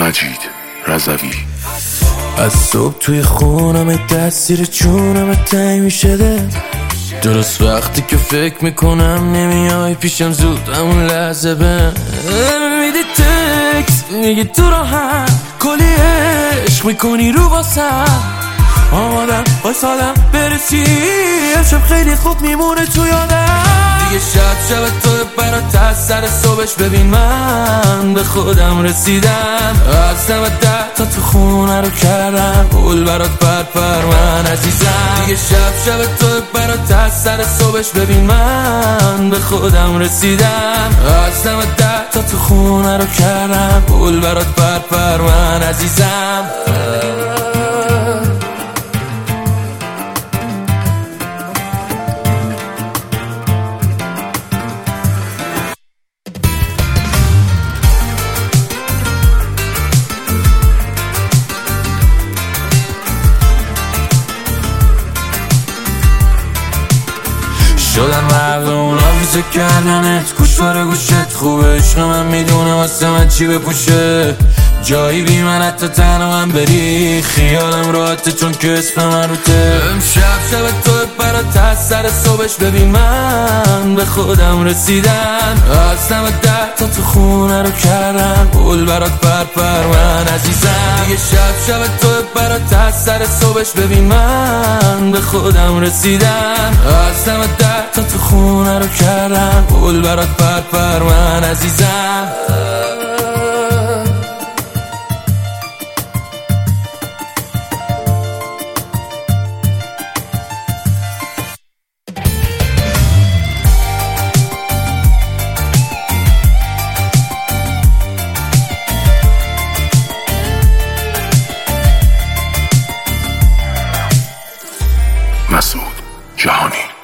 مجید رضوی. از صبح توی خونم دستیر چونم تنگ میشه دل، درست وقتی که فکر میکنم نمیای پیشم زود همون لحظه به میدی تکس میگی تو راحت کلی عشق میکنی رو واسم، آمادم واسادم برسی امشب خیلی خوب میمونه تو یادم. دیگه شب تو برات از سر صبحش ببین من به خودم رسیدم، از 90 تا تو خونه رو کردم پول برات پر من عزیزم. دیگه شب تو برات از سر صبحش ببین من به خودم رسیدم، از 90 تا تو خونه رو کردم پول برات پر من عزیزم. شدن مردم آویزه کردنت گوش باره گوشت خوبه، عشق من میدونه واسه من چی بپوشه، جایی بی من حتی تنها من بری خیالم راحته چون که اسم من روته. امشب تو برات از سر صبحش ببین من به خودم رسیدم، از 90 تا تو خونه رو کردم پول برات پر من عزیزم. دیگه شب تو برات از سر صبحش ببین من به خودم رسیدم، از 90 تا تو خونه رو کردم پول برات پر من عزیزم. مسعود جهانی.